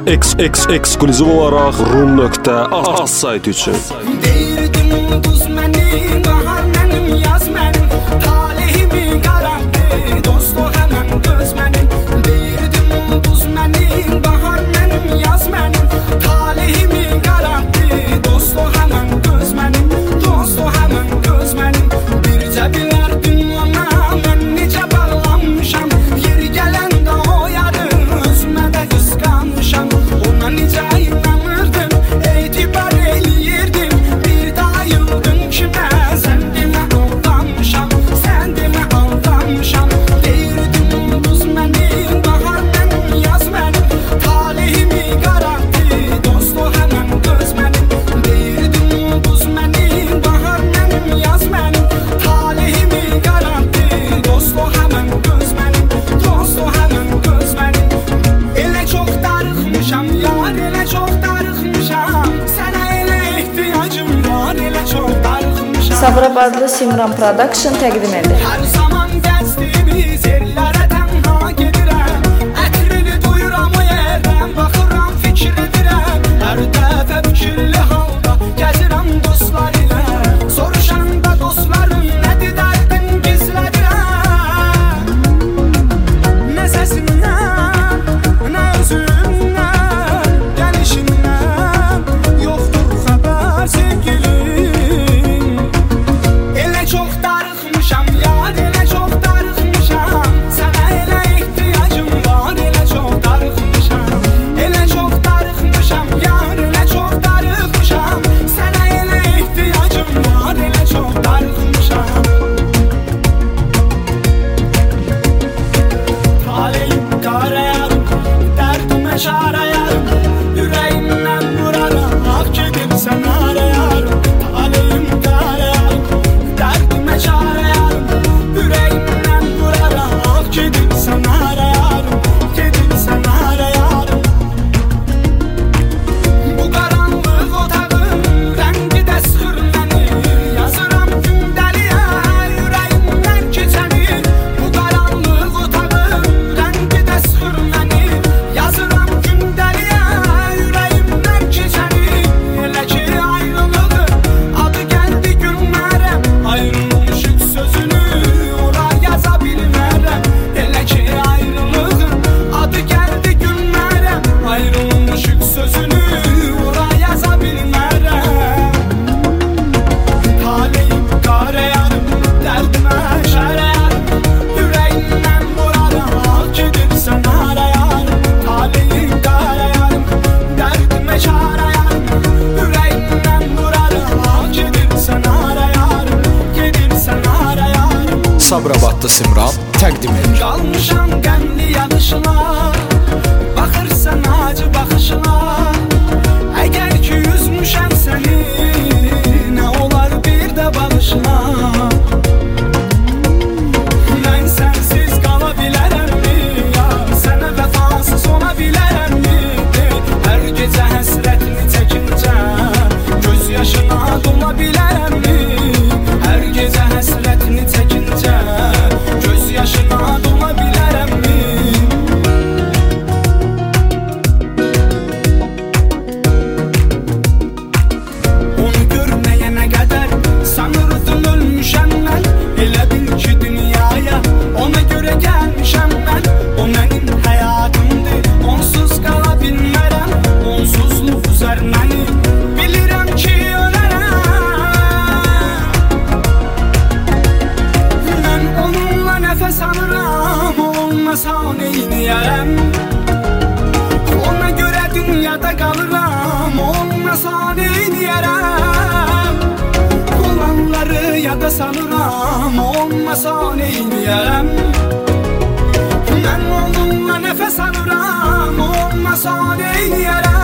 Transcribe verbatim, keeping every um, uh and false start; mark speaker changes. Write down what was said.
Speaker 1: Eks eks eksklüziv olaraq rum nöqtə az sayt üçün.
Speaker 2: Deyirdim ulduz mənim, bahar mənim, yaz mənim, talihimi qarardı, dostu həmən göz mənim. Deyirdim ulduz mənim, bahar mənim, yaz mənim, talihimi qarardı, dostu həmən göz mənim, dostu həmən göz mənim. Bircə bilərdin ona, mən necə bağlanmışam, yeri gələndə o yarı özümə də qısqanmışam. Ona necə inanırdım, etibar eləyirdim, bir daha yıldım kimə, sən demə aldanmışam, sən demə aldanmışam. Deyirdim ulduz mənim, bahar mənim, yaz mənim, talihimi qarardı, dostu həmən göz mənim. Deyirdim ulduz mənim, bahar mənim, yaz mənim, talihimi qarardı, dostu həmən göz mənim, dostu həmən göz mənim. Elə çox darıxmışam yar, elə çox darıxmışam, sənə elə ehtiyacım var, elə çox darıxmışam.
Speaker 3: Sabirabadlı Simran Production təqdim edir.
Speaker 2: Hər zaman gəzdiyimiz yerlərə tənha gedirəm, ətrini duyuram o yerdən, baxıram fikir edirəm, hər dəfə fikirli halda gəzirəm dostlar ilə, soruşanda dostlarım nədir dərdin gizlədirəm. Nə səsindən, nə özündən, gəlişindən yoxdur xəbər sevgilim. Elə çox darıxmışam yar, elə çox darıxmışam, sənə elə ehtiyacım var, elə çox darıxmışam. Elə çox darıxmışam yar, elə çox darıxmışam, sənə elə ehtiyacım var, elə çox darıxmışam. Taleyim qarayarım, dərdimə şarayarım, ürəyimdən vurarım, ah gedirsən arayarım. Taleyim qarayarım, dərdimə şarayarım, ürəyimdən vurarım, ah gedirsən arayarım, gedirsən arayarım. Bu qaranlıq otağın rəngi də sıxır məni, yazıram gündəliyə ürəyimdən keçəni. Bu qaranlıq otağın rəngi də sıxır məni, yazıram gündəliyə ürəyimdən keçəni. Elə ki ayrılığın adı gəldi günlərəm, ayrılmışıq sözünü ora yaza bilmərəm. Elə ki ayrılığın adı gəldi günlərəm, ayrılmışıq sözünü ora yaza bilmərəm. Taleyim qarayarım, dərdimə şərəyarım, ürəyimdən vurarım, ah gedirsən arayarım. Taleyim qarayarım, dərdimə şərəyarım, ürəyimdən vurarım, ah gedirsən arayarım, gedirsən arayarım.
Speaker 4: Sabirabadlı Simran təqdim edir.
Speaker 2: Qalmışam qəmli yanışlar, baxırsan acı baxışlar. Əgər ki üzmüşəm səni, nə olar bir də bağışla. Mən sənsiz qala bilərəmmi, ya sənə vəfasız ola bilərəmmi? Hər gecə həsrətini çəkincə, göz yaşına dola bilərəmmi? Hər gecə həsrətini çəkincə, göz yaşına dola bilərəmmi? Onu görməyənə qədər sanırdım ölmüşəm mən. Elə bil ki dünyaya ona görə gəlmişəm mən. O mənim həyatımdır, onsuz qala bilmərəm, onsuzluq üzər məni, bilirəm ki ölərəm. Mən onunla nəfəs alıram, o olmasa neyləyərəm? Ona görə dünyada qalıram, o olmasa neyləyərəm? Olanları yada salıram, o olmasa neyləyərəm? Mən onunla nəfəs alıram, o olmasa neyləyərəm?